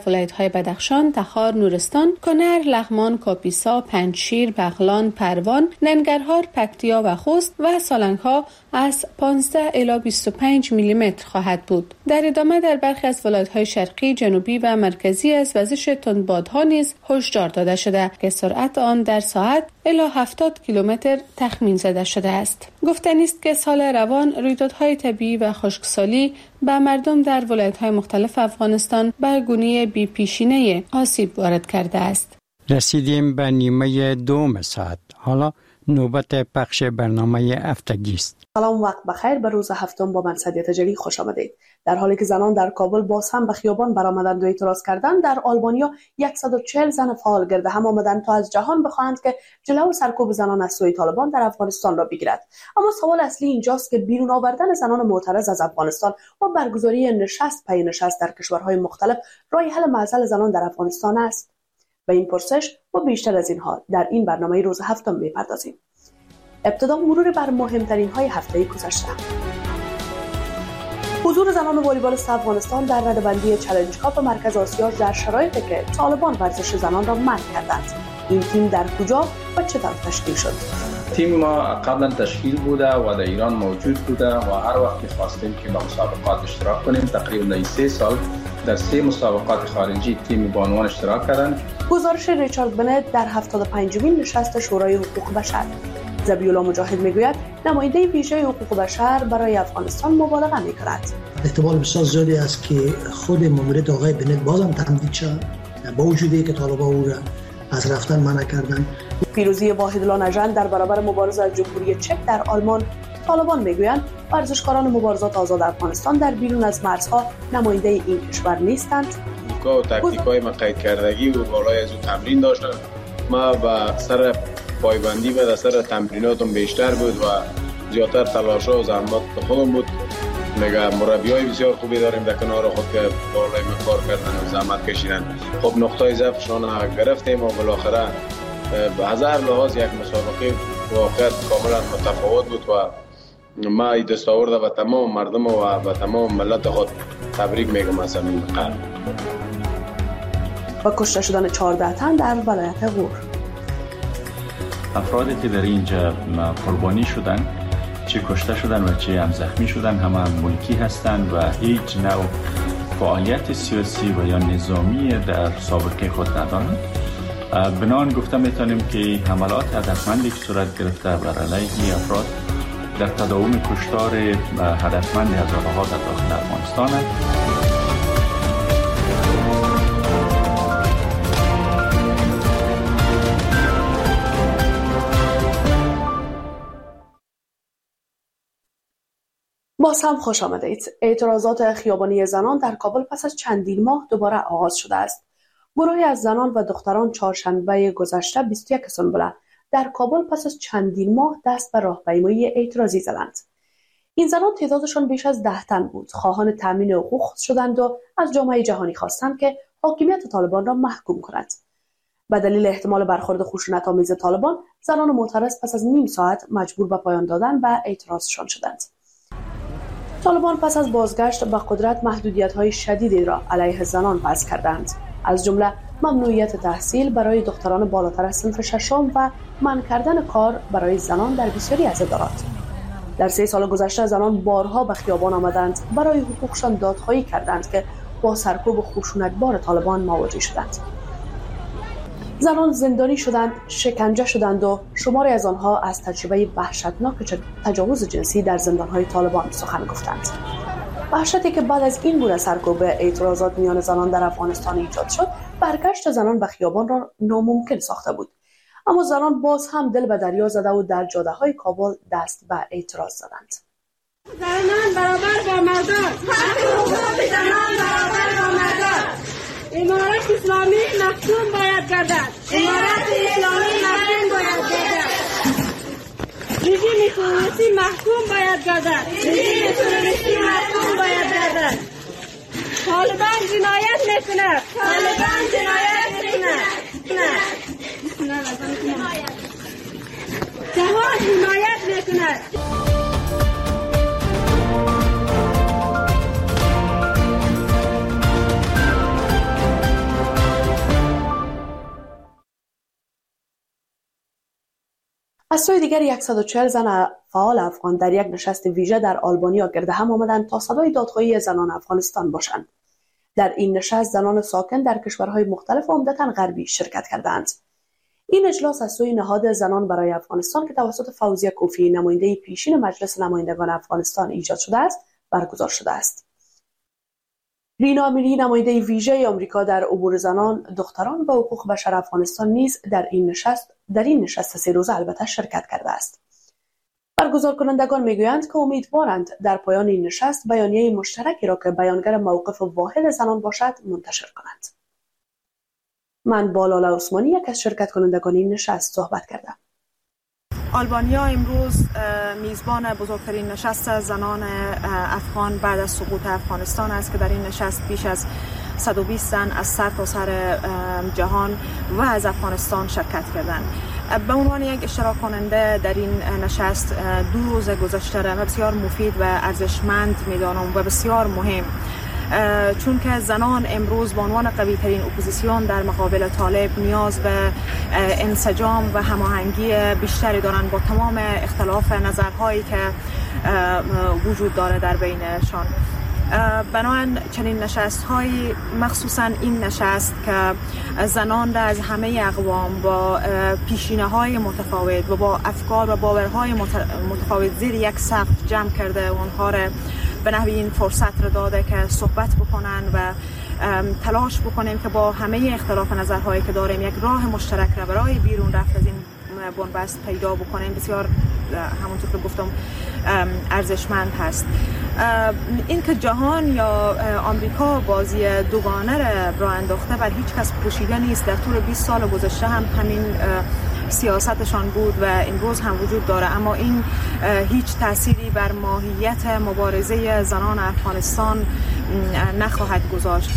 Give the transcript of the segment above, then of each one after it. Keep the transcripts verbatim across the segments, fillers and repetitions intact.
ولایت‌های بدخشان، تخار، نورستان، کنر، لغمان، کاپیسا، پنجشیر، بغلان، پروان، ننگرهار، پکتیا و خوست و سالنگ‌ها از پانزده الی بیست و پنج میلی متر خواهد بود. در ادامه در برخی از ولایت‌های شرقی، جنوبی و مرکزی از وزش تندبادها نیز هشدار داده شده که سرعت آن در ساعت الی هفتاد کیلومتر تخمین زده شده است. گفتنی است که سال روان رویدادهای طبیعی و خشکسالی به مردم در ولایت‌های مختلف افغانستان به گونه بی پیشینه آسیب وارد کرده است. رسیدیم به نیمه دوم ساعت. حالا نوبت پخش برنامه هفتگی است. سلام، وقت بخیر. به روز هفتم با من سعدیه تجلی خوش آمدید. در حالی که زنان در کابل باز هم به خیابان برآمدند و اعتراض کردند، در آلبانیا صد و چهل زن فعال گرد هم آمدند تا از جهان بخواهند که جلو سرکوب زنان از سوی طالبان در افغانستان را بگیرد. اما سوال اصلی اینجاست که بیرون آوردن زنان معترض از افغانستان و برگزاری نشست پی نشست در کشورهای مختلف راه حل معضل زنان در افغانستان است؟ به این پرسش و بیشتر از اینها در این برنامه روز هفتم می‌پردازیم. ابتدا مرور بر مهمترین های هفته گذشته. حضور زنان والیبال افغانستان در رده‌بندی چالش کاپ مرکز آسیا در شرایطی که طالبان ورزش زنان را منع کردند. این تیم در کجا و چطور تشکیل شد؟ تیم ما قبلا تشکیل بوده و در ایران موجود بوده و هر وقت می‌خواستیم که با مسابقات اشتراک کنیم. تقریبا در سه سال در سه مسابقات خارجی تیم بانوان اشتراک کردند. گزارش ریچارد بنت در هفتاد و پنجمین نشست شورای حقوق بشر. زبیولا مجاهد میگوید نماینده ویژه حقوق بشر برای افغانستان مبالغه میکند. احتمال بسیار زیادی است که خود ماموریت آقای بنت بازم تمدید شد با وجودی که طالبان او را از رفتن منع کردند. پیروزی واحدالله نژاد در برابر مبارزه از جمهوری چک در آلمان. طالبان میگویند ورزشکاران مبارزات آزاد افغانستان در بیرون از مرزها نماینده این کشور نیستند. دیدگاه و تاکتیک‌های ما قید کردگی و بالای از او تمرین داشتم. ما با سر پایبندی و در سر تمریناتم بیشتر بود و زیادتر تلاش‌ها و زحمات خودم بود. میگه مربیای بسیار خوبی داریم در کنار خود که بالای ما کار کردن و زحمت کشیدن. خب نقطه ضعفشان گرفتیم و بالاخره به هزار لحاظ یک مسابقه واقعا کاملا متفاوت بود و ما این دستاورد و تمام مردم و به تمام ملت خود تبریک میگم از همین قلب. و کشته شدن چهارده تن در ولایت غور. افرادی که در اینجا قربانی شدن، چه کشته شدن و چه هم زخمی شدن، همه ملکی هستند و هیچ نوع فعالیت سیاسی و یا نظامی در سابقه خود ندارند. بنان گفته میتونیم که حملات هدفمندی که صورت گرفته بر علیه افراد در تداوم کشتار هدفمند هزارها در داخل افغانستان است. باز هم خوش آمدید. اعتراضات خیابانی زنان در کابل پس از چندین ماه دوباره آغاز شده است. گروهی از زنان و دختران چهارشنبه گذشته بیست و یک سنبله در کابل پس از چندین ماه دست به راهپیمایی اعتراضی زدند. این زنان تعدادشان بیش از ده تن بود. خواهان تامین حقوق شدند و از جامعه جهانی خواستند که حاکمیت طالبان را محکوم کند. به دلیل احتمال برخورد خشونت‌آمیز طالبان، زنان معترض پس از نیم ساعت مجبور به پایان دادن و اعتراضشان شدند. طالبان پس از بازگشت به قدرت محدودیت‌های شدیدی را علیه زنان وضع کردند. از جمله ممنوعیت تحصیل برای دختران بالاتر از صنف ششم و منع کردن کار برای زنان در بسیاری از ادارات. در سه سال گذشته زنان بارها به خیابان آمدند، برای حقوقشان دادخواهی کردند که با سرکوب و خشونت‌بار طالبان مواجه شدند. زنان زندانی شدند، شکنجه شدند و شماری از آنها از تجربه وحشتناک تجاوز جنسی در زندان‌های طالبان سخن گفتند. وحشتی که بعد از این گونه سرکوب اعتراضات میان زنان در افغانستان ایجاد شد، برگشت زنان به خیابان را ناممکن ساخته بود. اما زنان باز هم دل به دریا زده و در جاده‌های کابل دست به اعتراض زدند. زنان برابر با مردان، حق حقوق زنان برابر با مردان. امارت اسلامی محکوم باید گردد. امارت اسلامی محکوم باید گردد. رژیم تروریستی محکوم باید گردد. رژیم تروریستی محکوم باید گردد. طالبان جنایت میکند. طالبان جنایت میکند. نه. جهان جنایت میکند. از سوی دیگر صد و چهل زن فعال افغان در یک نشست ویژه در آلبانیا گرد هم آمدند تا صدای دادخواهی زنان افغانستان باشند. در این نشست زنان ساکن در کشورهای مختلف عمدتاً غربی شرکت کردند. این اجلاس از سوی نهاد زنان برای افغانستان که توسط فوزیه کوفی نماینده پیشین مجلس نمایندگان افغانستان ایجاد شده است برگزار شده است. رینا امیری نماینده ویژه آمریکا در امور زنان، دختران و حقوق بشر افغانستان نیز در این نشست در این نشست سه روزه البته شرکت کرده است. برگزار کنندگان میگویند که امیدوارند در پایان این نشست بیانیه مشترکی را که بیانگر موقف واحد زنان باشد منتشر کنند. من با لاله عثمانی یک از شرکت کنندگان این نشست صحبت کردم. آلبانیا امروز میزبان بزرگترین نشست زنان افغان بعد از سقوط افغانستان است که در این نشست بیش از صد و بیست زن از سرتاسر جهان و از افغانستان شرکت کردند. به عنوان یک اشتراک کننده در این نشست دو روز گذشته را بسیار مفید و ارزشمند می‌دانم و بسیار مهم، چون که زنان امروز به عنوان قوی ترین اپوزیسیون در مقابل طالب نیاز به انسجام و هماهنگی بیشتری دارند با تمام اختلاف نظرهایی که وجود داره در بینشان. بنابراین چنین نشست هایی، مخصوصا این نشست که زنان را از همه اقوام با پیشینه های متفاوت و با افکار و باورهای متفاوت زیر یک سقف جمع کرده، اونها را به نحوی این فرصت را داده که صحبت بکنن و تلاش بکنیم که با همه اختلاف نظرهایی که داریم یک راه مشترک را برای بیرون رفت از این بنبست پیدا بکنیم. بسیار همونطور که گفتم ارزشمند هست. این که جهان یا آمریکا بازی دوگانه را راه انداخته بر هیچ کس پوشیده نیست. در طول بیست سال گذشته هم همین سیاستشان بود و امروز هم وجود داره، اما این هیچ تأثیری بر ماهیت مبارزه زنان افغانستان نخواهد گذاشت.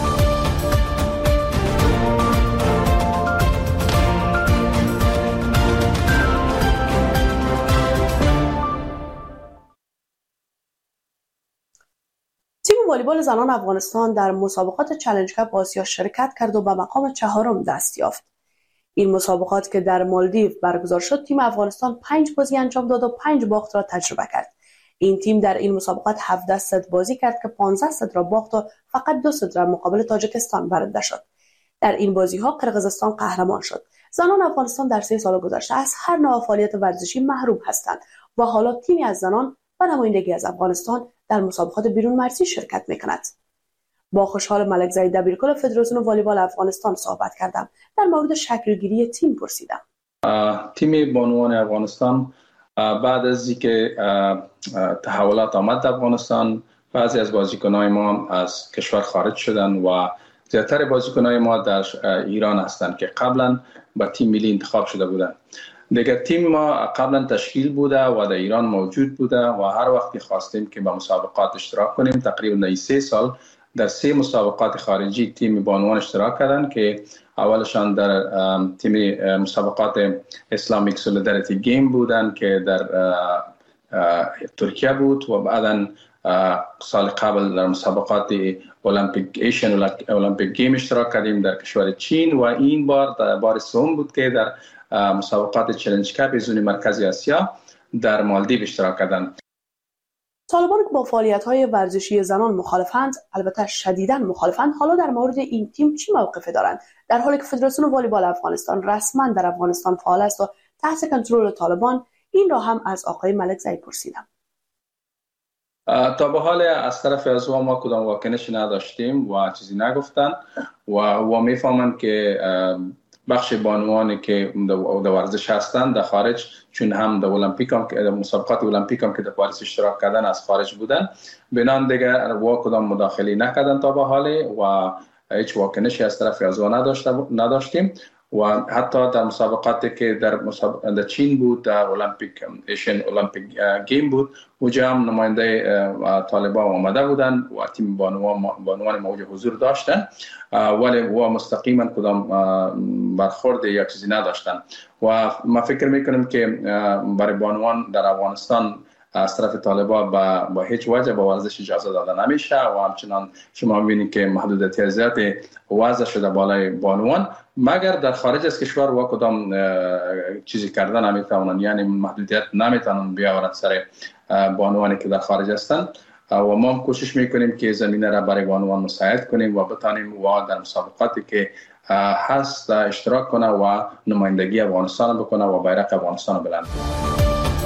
تیم والیبال زنان افغانستان در مسابقات چالش کاپ آسیا شرکت کرد و به مقام چهارم دست یافت. این مسابقات که در مالدیو برگزار شد، تیم افغانستان پنج بازی انجام داد و پنج باخت را تجربه کرد. این تیم در این مسابقات هفده ست بازی کرد که پانزده ست را باخت و فقط دو ست را مقابل تاجیکستان برنده شد. در این بازی‌ها قرقیزستان قهرمان شد. زنان افغانستان در سه سال گذشته از هر نوع فعالیت ورزشی محروم هستند و حالا تیمی از زنان و نمایندگی از افغانستان در مسابقات بیرون مرزی شرکت می‌کند. با خوشحال ملکزی دبیرکل فدراسیون والیبال افغانستان صحبت کردم. در مورد شکلگیری تیم پرسیدم. تیم بانوان افغانستان بعد از اینکه تحولات آمد در افغانستان، بعضی از بازیکنان ما از کشور خارج شدن و زیادتر بازیکنان ما در ایران هستند که قبلا با تیم ملی انتخاب شده بودند. دیگه تیم ما قبلا تشکیل بوده و در ایران موجود بوده و هر وقت خواستیم که با مسابقات اشتراک کنیم، تقریبا سه سال در سه مسابقات خارجی تیم بانوان اشتراک کردند که اولشان در تیم مسابقات اسلامیک سولیداریتی گیم بودند که در ترکیه بود و بعدا سال قبل در مسابقات المپیک ایشین المپیک گیم اشتراک کردیم در کشور چین و این بار در بار سوم بود که در مسابقات چالش کاپ زون مرکزی آسیا در مالدیو اشتراک کردند. طالبان که با فعالیت‌های ورزشی زنان مخالفند، البته شدیداً مخالفند، حالا در مورد این تیم چی موقفی دارند؟ در حالی که فدراسیون والیبال افغانستان رسما در افغانستان فعال است و تحت کنترل طالبان، این را هم از آقای ملکزی پرسیدم. تا به حال از طرف از ما کدام واکنشی نداشتیم و چیزی نگفتن و و میفهمند که بخش بانوانی که در ورزش هستند در خارج، چون هم در المپیک هم که مسابقات المپیک هم که در پاریس اشتراک کردن از خارج بودن، بنان دیگه وا کدام مداخله نکردن تا به حال و هیچ واکنشی از طرف از ما نداشتیم و حتی در مسابقاتی که در مسابقات در چین بود، در المپیک ایشین المپیک گیم بود، اونجا هم نماینده طالبان آمده بودن و تیم بانوان بانوان موجه حضور داشتن ولی و مستقیما کدام برخورد یا چیزی نداشتن و ما فکر میکنیم که برای بانوان در افغانستان از طرف طالبان با, با هیچ وجه به ورزش اجازه داده نمیشه و همچنان شما میبینید که محدودیت زیادی وضع شده بالای بانوان، مگر در خارج از کشور و کدام چیزی کردن نمیتونن، یعنی محدودیت نمیتونن بیاورن سر بانوانی که در خارج هستند و ما کوشش میکنیم که زمینه را برای بانوان مساعد کنیم و بتانیم و در مسابقاتی که هست اشتراک کنه و نمایندگی افغانستان بکنه و بیرق افغانستان بلند کنه.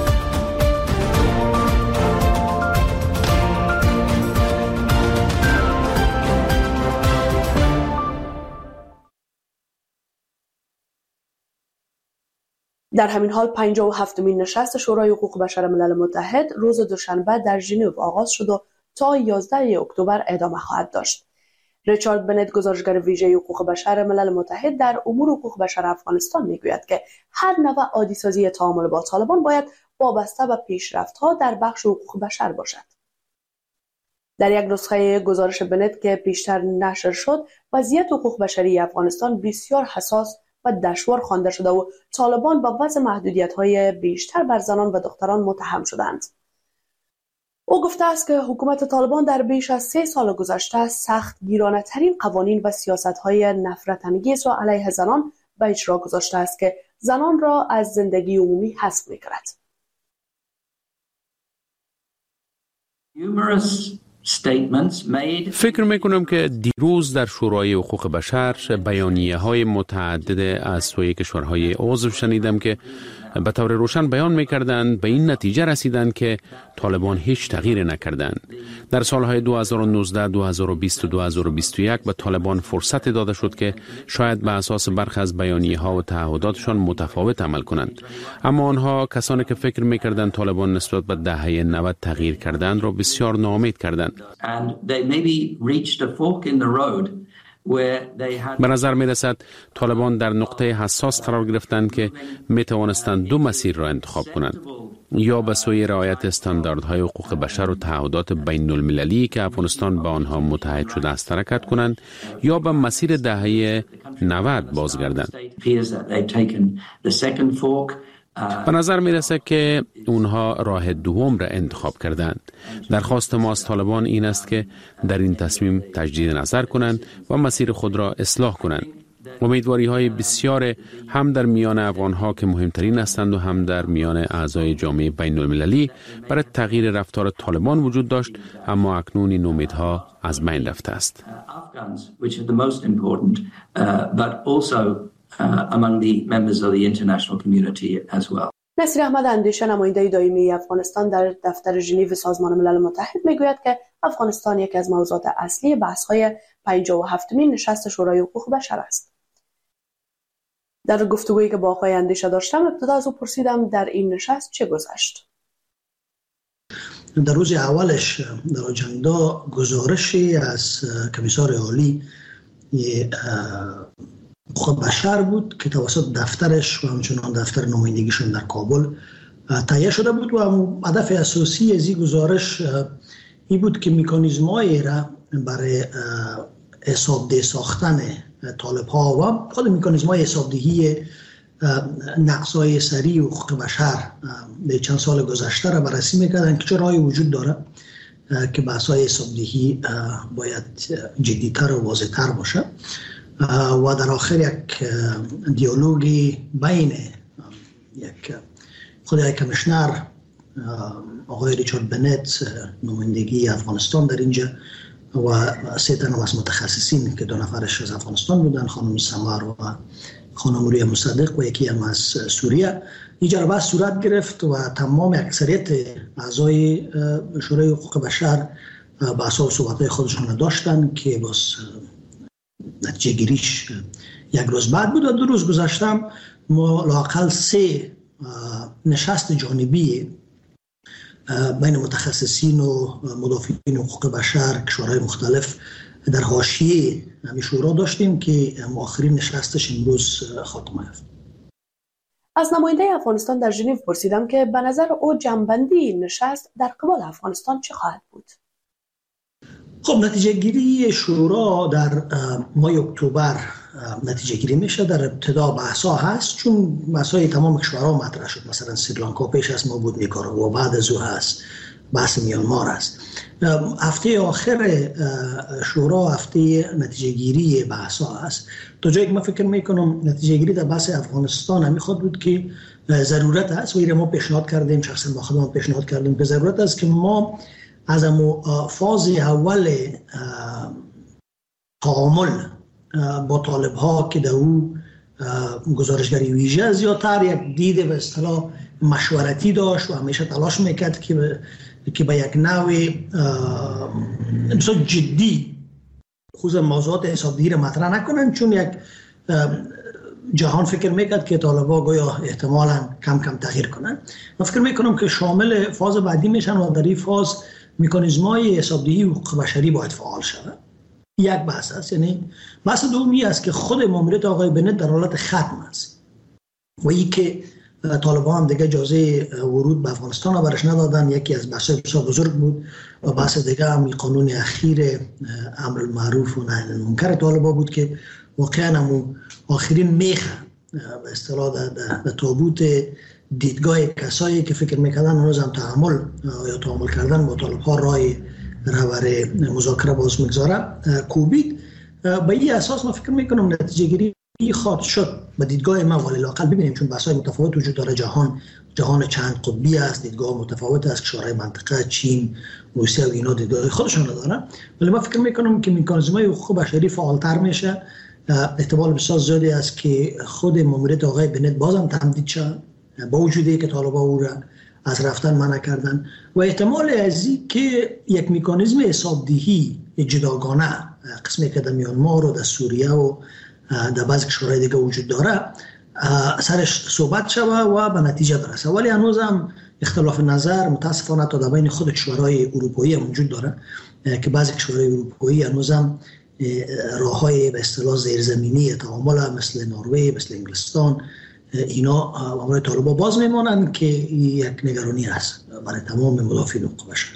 در همین حال پنجاه و هفتمین نشست شورای حقوق بشر ملل متحد روز دوشنبه در ژنو آغاز شد و تا یازده اکتبر ادامه خواهد داشت. ریچارد بنت، گزارشگر ویژه حقوق بشر ملل متحد در امور حقوق بشر افغانستان، میگوید که هر نوع عادی‌سازی تعامل با طالبان باید وابسته به پیشرفت‌ها در بخش حقوق بشر باشد. در یک نسخه گزارش بنت که پیشتر نشر شد، وضعیت حقوق بشری افغانستان بسیار حساس و دشوار خوانده شده و طالبان با وضع محدودیت‌های بیشتر بر زنان و دختران متهم شدند. او گفته است که حکومت طالبان در بیش از سه سال گذشته سخت گیرانه ترین قوانین و سیاست‌های نفرت انگیز را علیه زنان به اجرا گذاشته است که زنان را از زندگی عمومی حذف می‌کند. فکر میکنم که دیروز در شورای حقوق بشر بیانیه های متعدد از سوی کشورهای عضو شنیدم که به طور روشن بیان میکردند به این نتیجه رسیدند که طالبان هیچ تغییر نکردند. در سالهای دو هزار و نوزده، دو هزار و بیست و دو هزار و بیست و یک به طالبان فرصت داده شد که شاید به اساس برخی از بیانیه ها و تعهداتشان متفاوت عمل کنند، اما آنها کسانی که فکر میکردند طالبان نسبت به دهه نود تغییر کردند را بسیار ناامید کردند. به نظر می رسد طالبان در نقطه حساس قرار گرفتند که می توانستند دو مسیر را انتخاب کنند، یا به سوی رعایت استانداردهای حقوق بشر و تعهدات بین المللی که افغانستان با آنها متحد شده است حرکت کنند، یا به مسیر دهه نود بازگردند. به نظر می رسد که اونها راه دوم را انتخاب کردند. درخواست ما از طالبان این است که در این تصمیم تجدید نظر کنند و مسیر خود را اصلاح کنند. امیدواری های بسیار هم در میان افغان ها که مهمترین هستند و هم در میان اعضای جامعه بین المللی برای تغییر رفتار طالبان وجود داشت، اما اکنون این امیدها از بین رفته است. Uh, among the members of the international community as well. نصیر احمد اندیشه، نماینده دائمی افغانستان در دفتر ژنو سازمان ملل متحد، میگوید که افغانستان یکی از موضوعات اصلی بحث‌های پنجاه و هفتمین نشست شورای حقوق بشر است. در گفتگویی که با آقای اندیشه داشتم، ابتدا از او پرسیدم در این نشست چه گذشت. در روز اولش در آجندا گزارشی از کمیسار عالی حقوق بشر بود که توسط دفترش و همچنان دفتر نمایندگیشون در کابل تهیه شده بود و هدف اساسی از این گزارش این بود که مکانیزم‌هایی را برای حسابدهی ساختن طالب‌ها و خود مکانیزم‌های حسابدهی نقص‌های سریع حقوق بشر در چند سال گذشته را بررسی می‌کردن که چه راهی وجود داره که بحث‌های حسابدهی باید جدی‌تر و واضح‌تر باشه و در آخر یک دیالوگی بین یک خود یک کمیشنر آقای ریچارد بنت نمایندگی افغانستان در اینجا و سه تن از متخصصین که دو نفرش از افغانستان بودن، خانم سمر و خانم رویا مصدق و یکی هم از سوریه، اینجا بحث صورت گرفت و تمام اکثریت اعضای شورای حقوق بشر بحث‌ها و صحبت‌های خودشون داشتن که باز نتیجه گیریش یک روز بعد بود و دو روز گذشتم ما لااقل سه نشست جانبی بین متخصصین و مدافعین حقوق بشر کشورهای مختلف در حاشیه همین شورا داشتیم که آخرین نشستش امروز خاتمه یافت. از نماینده افغانستان در ژنو پرسیدم که به نظر او جنبندی نشست در قبال افغانستان چه خواهد بود؟ خب نتیجه گیری شورا در ماه اکتبر نتیجه گیری میشه. در ابتدا بحثا هست، چون بحثای تمام کشورها مطرح شد. مثلا سریلانکا پیش از ما بود، نیکاراگوآ بعد از او هست، بحث میانمار است. هفته آخر شورا هفته نتیجه گیری بحثا هست. تا جایی که من فکر میکنم نتیجه گیری در بحث افغانستان همی خود بود که ضرورت است و این ما پیشنهاد کردیم، شخصا با خودم پیشنهاد کردیم که ضرورت است که ما از امو فاز اول تعامل با طالب ها که در او گزارشگری ویژه زیادتر یک دید به اصطلاح مشورتی داشت و همیشه تلاش میکرد که که به یک نوع بسیار جدی خصوصا موضوعات حسابدهی را مطرح نکنن، چون یک جهان فکر میکرد که طالبا گویا احتمالاً کم کم تغییر کنن. من فکر میکنم که شامل فاز بعدی میشن و در این فاز مکانیزم‌های حسابدهی و حقوق بشری باید فعال شود. یک بحث است. یعنی بحث دومی است که خود ماموریت آقای بنت در حالت ختم است و این که طالبان هم دیگه اجازه ورود به افغانستان را برش ندادن. یکی از بحث‌های بسیار بزرگ بود و بحث دیگه هم قانون اخیر امر المعروف و نهی عن المنکر طالبان بود که واقعا هم آخرین میخه به اصطلاح در تابوت دیدگاه کسایی که فکر میکردن هنوز هم تعامل یا تعامل کردن با طالب‌ها راه رهبر مذاکره باز میگذاره کوبید. به این اساس من فکر میکنم نتیجه گیری خواهد شد به دیدگاه من، ولی لااقل ببینیم، چون بحث‌های متفاوت وجود داره. جهان جهان چند قطبی است، دیدگاه متفاوت است. کشورهای منطقه، چین، روسیه و اینا دیدگاه خودشون دارن، ولی من فکر میکنم که مکانیزم‌های حقوق بشری فعالتر میشه. احتمال بسیار زیادی است که خود ماموریت آقای بنت بازم تمدید شد با وجودی که طالبان او را از رفتن منع کردن و احتمال از این که یک مکانیزم حسابدهی جداگانه قسمی که در میانمار و در سوریه و در بعضی کشورهای دیگه وجود داره سرش صحبت شوه و به نتیجه برسه. ولی هنوز هم اختلاف نظر متاسفانه تا در بین خود کشورهای اروپایی هم وجود داره که بعضی کشورهای اروپایی هنوز هم راههای به اصطلاح زیرزمینی تعامل مثل نروژ، مثل انگلستان، اینا برای طالبان باز میمانند که یک نگرانی است برای تمام مدافعین حقوق بشر.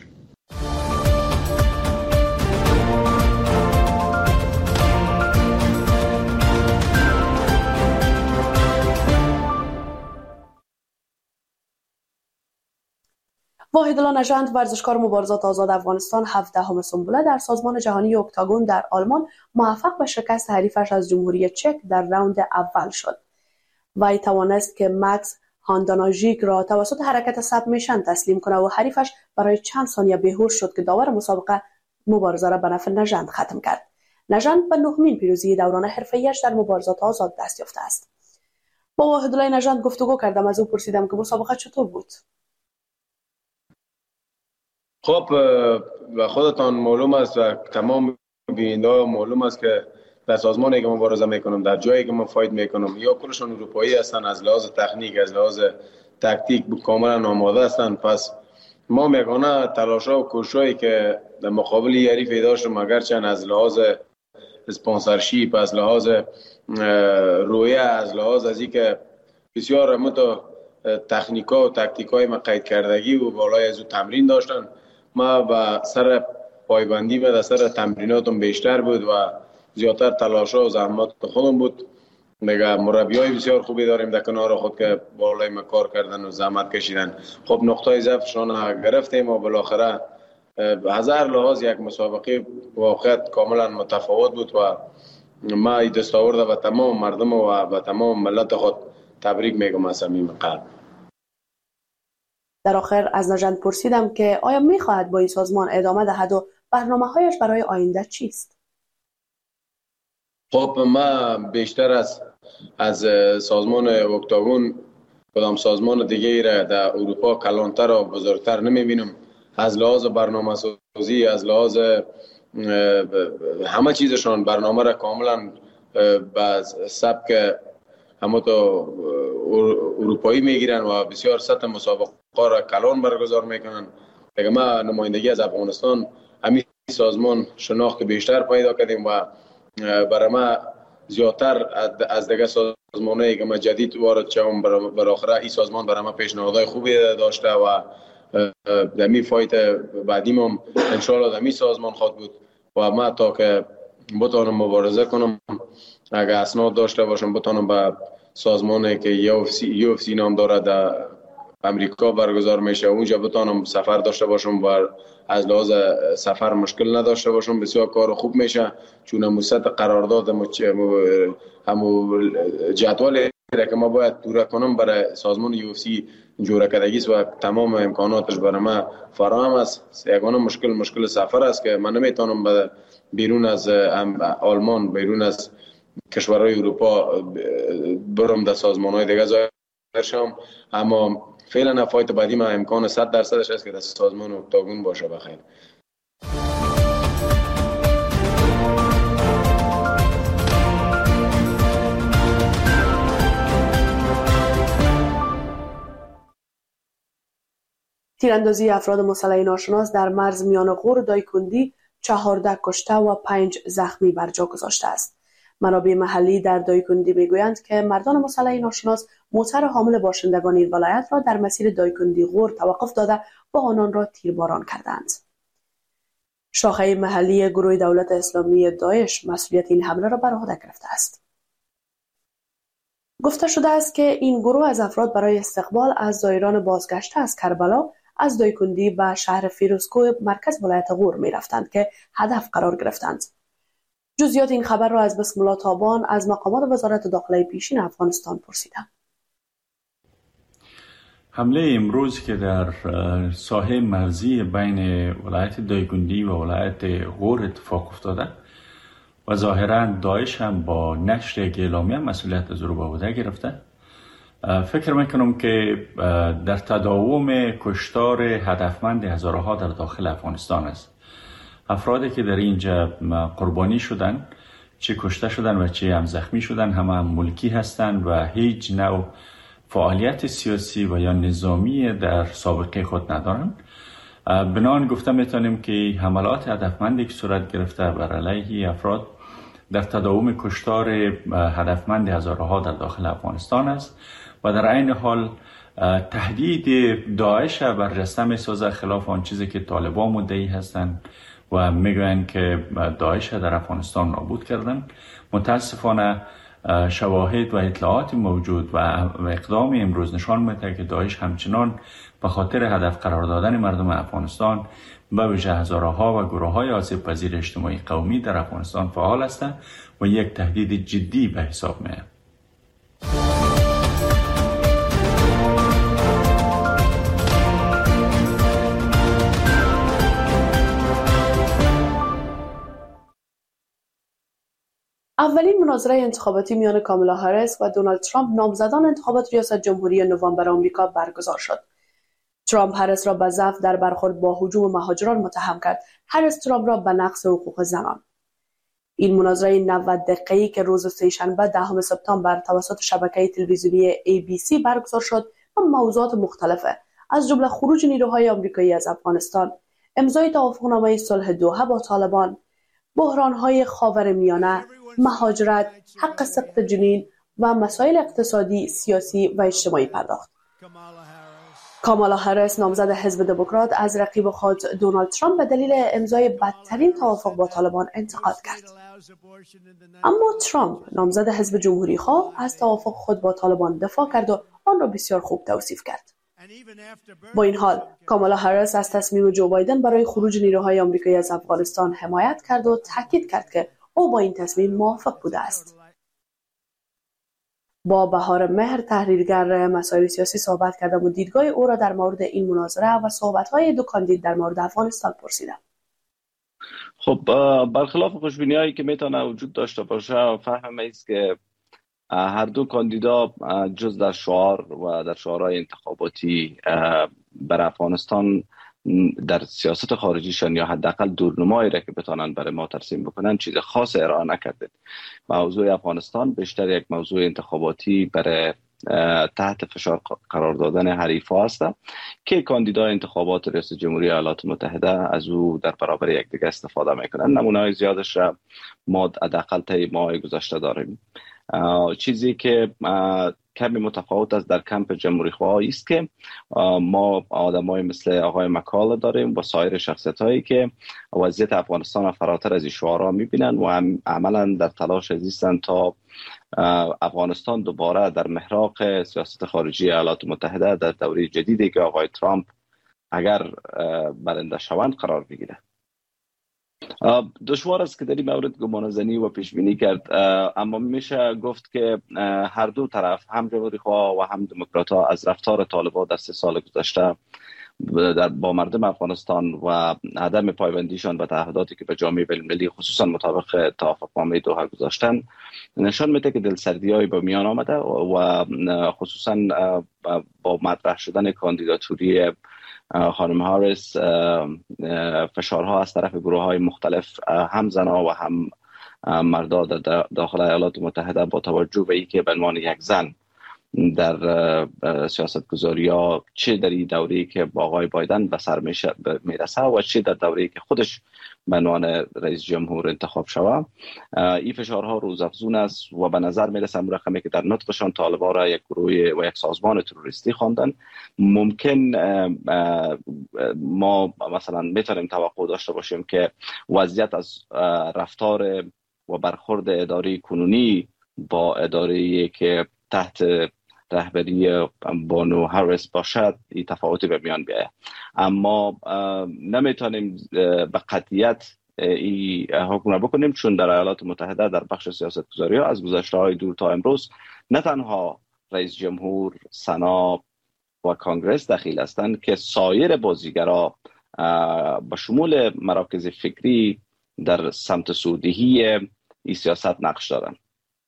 واحدالله نژند، ورزشکار مبارزات آزاد افغانستان، هفدهم سنبله در سازمان جهانی اکتاگون در آلمان موفق به شکست حریفش از جمهوری چک در راوند اول شد. وی توانست که مکس هانداناژیک را توسط حرکت سبمیشن تسلیم کنه و حریفش برای چند ثانیه بیهوش شد که داور مسابقه مبارزه را به نفع نژند ختم کرد. نژند به نهمین پیروزی دوران حرفه‌ایش در مبارزات آزاد دست یافته است. با واحدالله نژند گفتگو کردم، از او پرسیدم که مسابقه چطور بود. خب و خودتان معلوم است و تمام بیننده‌ها معلوم است که در سازمانی که مبارزه میکنم، در جایی که من فایت میکنم، یا کلشون اروپایی هستن، از لحاظ تکنیک، از لحاظ تاکتیک کاملا آماده هستن. پس ما میگانه تلاش‌ها و کوششایی که در مقابل حریف داشتم، اگرچه از لحاظ اسپانسرشیپ، از لحاظ رویه، از لحاظ از اینکه بسیار متو تکنیکا و تاکتیکای ما قید کردگی و بالای از تمرین داشتن، ما با سر پایبندی و سر تمریناتم بیشتر بود و زیادتر تلاش‌ها و زحمات خودم بود. میگه مربیای بسیار خوبی داریم در کنار خود که بالای ما کار کردن و زحمت کشیدن. خب نقطه ضعفشان گرفتیم و بالاخره هزار لحاظ یک مسابقه واقعیت کاملا متفاوت بود و ما این دستاورد و تمام مردم و به تمام ملت خود تبریک میگم از صمیم قلب. در آخر از نژند پرسیدم که آیا میخواهد با این سازمان ادامه دهد و برنامه‌هایش برای آینده چیست؟ خب ما بیشتر از از سازمان اکتاگون کدام سازمان دیگه را در اروپا کلانتر و بزرگتر نمیبینم. از لحاظ برنامه سازی، از لحاظ همه چیزشان برنامه را کاملا به سبک همه تو اروپایی میگیرن و بسیار سطح مسابقه را کلان برگزار میکنن. دیگه ما نمایندگی از افغانستان همین سازمان شناخت بیشتر پیدا کردیم و برای ما زیادتر از دیگه سازمانایی که ما جدید وارد شدم برای آخره این سازمان برای ما پیشنهادهای خوبی داشته و در می فایت بعدیم هم انشاءالله در می سازمان خواهد بود و ما تا که بتانم مبارزه کنم اگر اسناد داشته باشم بتانم به سازمانی که یو اف سی یو اف سی نام داره در امریکا برگزار میشه اونجا بتانم سفر داشته باشم و از لحاظ سفر مشکل نداشته باشم. بسیار کار خوب میشه چون مصد قرارداد همو جدول که ما باید پورا کنم برای سازمان یو اف سی جوره کردگی و تمام امکاناتش برای ما فراهم است. یگانه مشکل مشکل سفر است که من نمیتونم به بیرون از آلمان بیرون از کشورهای اروپا برم در سازمان‌های دیگه ظاهر شم، اما فعلا فایت بعدی ما امکان صد درصدش است که در سازمان اکتاگون باشه. بخیر. تیراندازی افراد مسلح ناشناس در مرز میان غور و دایکندی چهارده کشته و پنج زخمی بر جا گذاشته است. منابع محلی در دایکندی میگویند که مردان مسلح ناشناس موتر حامل باشندگان این ولایت را در مسیر دایکندی غور توقف داده و آنان را تیرباران کردند. شاخه محلی گروه دولت اسلامی داعش مسئولیت این حمله را بر عهده گرفته است. گفته شده است که این گروه از افراد برای استقبال از زائران بازگشته از کربلا از دایکندی به شهر فیروزکوه مرکز ولایت غور می رفتند که هدف قرار گرفتند. جزئیات این خبر را از بسم الله تابان از مقامات وزارت داخله پیشین افغانستان پرسیدم. حمله امروز که در ساحه مرزی بین ولایت دایکندی و ولایت غور اتفاق افتاده و ظاهراً داعش هم با نشر یک اعلامیه مسئولیت از او به عهده گرفته. فکر میکنم که در تداوم کشتار هدفمند هزارها در داخل افغانستان است. افرادی که در اینجا قربانی شدن، چه کشته شدن و چه هم زخمی شدن، همه هم ملکی هستند و هیچ نوع فعالیت سیاسی و یا نظامی در سابقه خود ندارند. بنان گفته میتونیم که حملات هدفمندی که صورت گرفته بر علیه افراد در تداوم کشتار هدفمند هزارها در داخل افغانستان است و در عین حال تهدید داعش برجسته میسازه خلاف آن چیزی که طالبان مدعی هستند و میگویند که داعش در افغانستان نابود کردن. متاسفانه شواهد و اطلاعات موجود و اقدام امروز نشان میده که داعش همچنان به خاطر هدف قرار دادن مردم افغانستان به ویژه هزارها و گروه‌های آسیب پذیر اجتماعی قومی در افغانستان فعال هستند و یک تهدید جدی به حساب میاد. اولین مناظره انتخاباتی میان کامالا هریس و دونالد ترامپ نامزدان انتخابات ریاست جمهوری نوامبر آمریکا برگزار شد. ترامپ هریس را به ضعف در برخورد با هجوم مهاجران متهم کرد. هریس ترامپ را به نقض حقوق زنان. این مناظره نود دقیقه‌ای که روز سه‌شنبه دهم سپتامبر توسط شبکه تلویزیونی ای بی سی برگزار شد و موضوعات مختلف از جمله خروج نیروهای آمریکایی از افغانستان، امضای توافقنامه صلح دوحه با طالبان، بحران‌های خاورمیانه، مهاجرت، حق سقط جنین و مسائل اقتصادی، سیاسی و اجتماعی پرداخت. کامالا هریس نامزد حزب دموکرات از رقیب خود دونالد ترامپ به دلیل امضای بدترین توافق با طالبان انتقاد کرد. اما ترامپ نامزد حزب جمهوری خواه از توافق خود با طالبان دفاع کرد و آن را بسیار خوب توصیف کرد. با این حال کامالا هریس از تصمیم جو بایدن برای خروج نیروهای آمریکایی از افغانستان حمایت کرد و تاکید کرد که او با این تصمیم موافق بوده است. با بهار مهر تحلیلگر مسائل سیاسی صحبت کردم و دیدگاه او را در مورد این مناظره و صحبت‌های دو کاندید در مورد افغانستان پرسیدم. خب برخلاف خوشبینی‌هایی که میتونه وجود داشته باشه، فهم است که هر دو کاندیدا جز در شعار و در شعارهای انتخاباتی بر افغانستان در سیاست خارجیشان یا حداقل دورنمایی را که بتانند برای ما ترسیم بکنن چیز خاص ارائه نکرده. موضوع افغانستان بیشتر یک موضوع انتخاباتی برای تحت فشار قرار دادن حریفا است که کاندیدای انتخابات ریاست جمهوری ایالات متحده از او در برابر یکدیگر استفاده میکنن. نمونه‌های زیادش را ما حداقل طی ماه گذشته داریم. چیزی که کمی متفاوت است در کمپ جمهوری خواهی است که ما آدمای مثل آقای مکال داریم و سایر شخصیت هایی که وضعیت افغانستان فراتر از این شعارها میبینن و عملا در تلاش هستند تا افغانستان دوباره در محراق سیاست خارجی ایالات متحده در دوره جدیدی که آقای ترامپ اگر برنده شوند قرار بگیره. دشوار است که در این مورد گمانه‌زنی و پیش بینی کرد، اما میشه گفت که هر دو طرف، هم جمهوری خواه و هم دموکرات ها، از رفتار طالبان در سه سال گذشته در با مردم افغانستان و عدم پایبندیشان به تعهداتی که به جامعه بین‌المللی خصوصا مطابق توافقنامه دوحه گذاشتن نشان میده که دلسردی‌هایی به میان آمده و خصوصا با مطرح شدن کاندیداتوری خانم هاریس فشارها از طرف گروه های مختلف هم زنها و هم مردا در داخل ایالات متحده با توجه به اینکه به عنوان یک زن در سیاست گذاری ها چه در این دوره‌ای که با آقای بایدن به سر میرسه و چه در دوره‌ای که خودش به عنوان رئیس جمهور انتخاب شوه، این فشارها روزافزون است و به نظر میرسه رقمی که در نطقشان طالبان را یک گروه و یک سازمان تروریستی خواندن. ممکن ما مثلا میتونیم توقع داشته باشیم که وضعیت از رفتار و برخورد اداره کنونی با اداره که تحت رهبری بانو هاریس باشد این تفاوتی به میان بیاید، اما نمیتونیم به قطعیت این حکم را بکنیم، چون در ایالات متحده در بخش سیاست گذاری ها از گذشته های دور تا امروز نه تنها رئیس جمهور، سنا و کانگرس دخیل هستند که سایر بازیگرا به شمول مراکز فکری در سمت سوددهی این سیاست نقش دارند.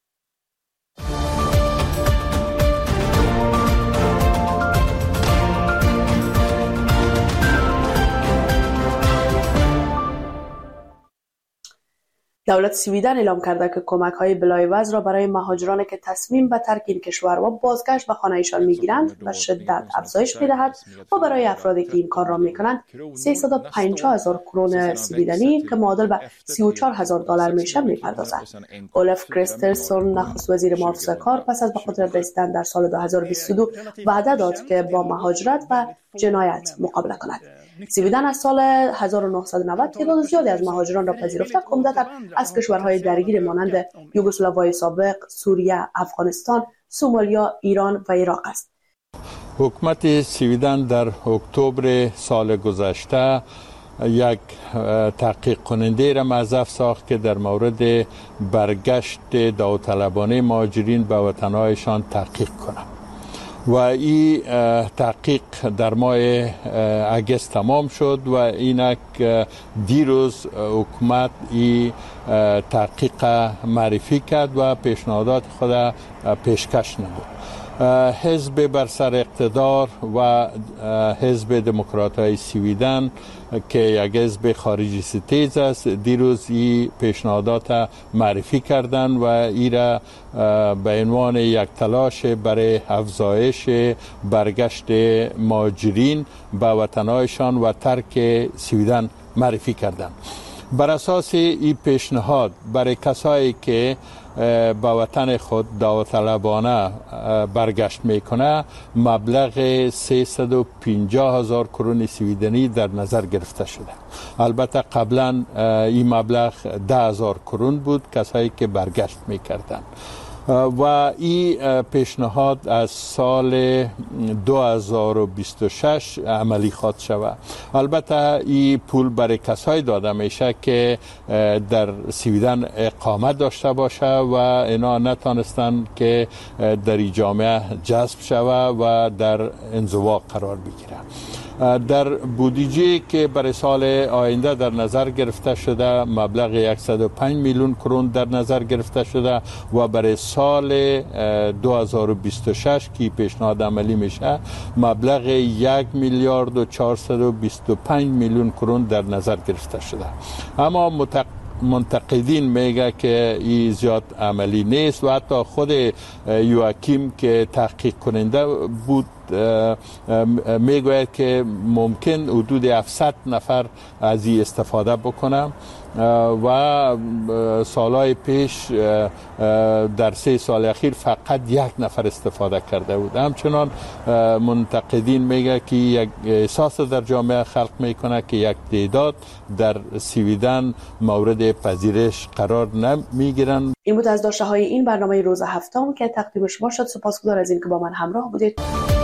دولت سویدن اعلام کرده که کمک‌های بلایوز را برای مهاجرانی که تصمیم به ترک این کشور و بازگشت به خانه‌شان می‌گیرند به شدت افزایش می‌دهد و برای افرادی که این کار را می‌کنند سیصد و پنجاه هزار کرون سویدنی که معادل به سی و چهار هزار دلار میشه می‌پردازد. اولف کریسترسون نخست وزیر محافظه کار پس از به قدرت رسیدن در سال دو هزار و بیست و دو وعده داد که با مهاجرت و جنایت مقابله کند. سویدن از سال هزار و نهصد و نود تعداد زیادی از مهاجران را پذیرفته، عمدتاً از کشورهای درگیر مانند یوگسلاوی سابق، سوریه، افغانستان، سومالیا، ایران و عراق است. حکومت سویدن در اکتبر سال گذشته یک تحقیق کننده را موظف ساخت که در مورد برگشت داوطلبانه مهاجرین به وطنهایشان تحقیق کنند و این تحقیق در ماه اگست تمام شد و اینک دیروز حکومت این تحقیق معرفی کرد و پیشنهادات خود پیشکش نمود. حزب بر سر اقتدار و حزب دموکرات‌های سویدن که یک حزب خارجی ستیز است دیروز این پیشنهادات معرفی کردند و این را به عنوان یک تلاش برای افزایش برگشت مهاجرین به وطنهایشان و ترک سویدن معرفی کردند. بر اساس این پیشنهاد برای کسایی که به وطن خود داوطلبانه برگشت میکنه مبلغ سیصد و پنجاه هزار کرون سویدنی در نظر گرفته شده. البته قبلا این مبلغ ده هزار کرون بود کسایی که برگشت میکردن و این پیشنهاد از سال دو هزار و بیست و شش عملی خواهد شود. البته این پول برای کسایی داده میشه که در سویدن اقامت داشته باشه و اینا نتانستن که در این جامعه جذب شود و در انزوا قرار بگیرن. در بودجه که برای سال آینده در نظر گرفته شده مبلغ صد و پنج میلیون کرون در نظر گرفته شده و برای سال دو هزار و بیست و شش که پیشنهاد عملی میشه مبلغ یک میلیارد و چهارصد و بیست و پنج میلیون کرون در نظر گرفته شده. اما متق... منتقدین میگه که این زیاد عملی نیست و حتی خود یواکیم که تحقیق کننده بود میگوید که ممکن حدود هفتصد نفر از این استفاده بکنم و سالهای پیش در سه سال اخیر فقط یک نفر استفاده کرده بود. همچنان منتقدین میگه که یک احساس در جامعه خلق میکنه که یک تعداد در سویدن مورد پذیرش قرار نمیگیرن. این بود از داشته های این برنامه روز هفتم که تقدیم شما شد. سپاسگزار از این که با من همراه بودید.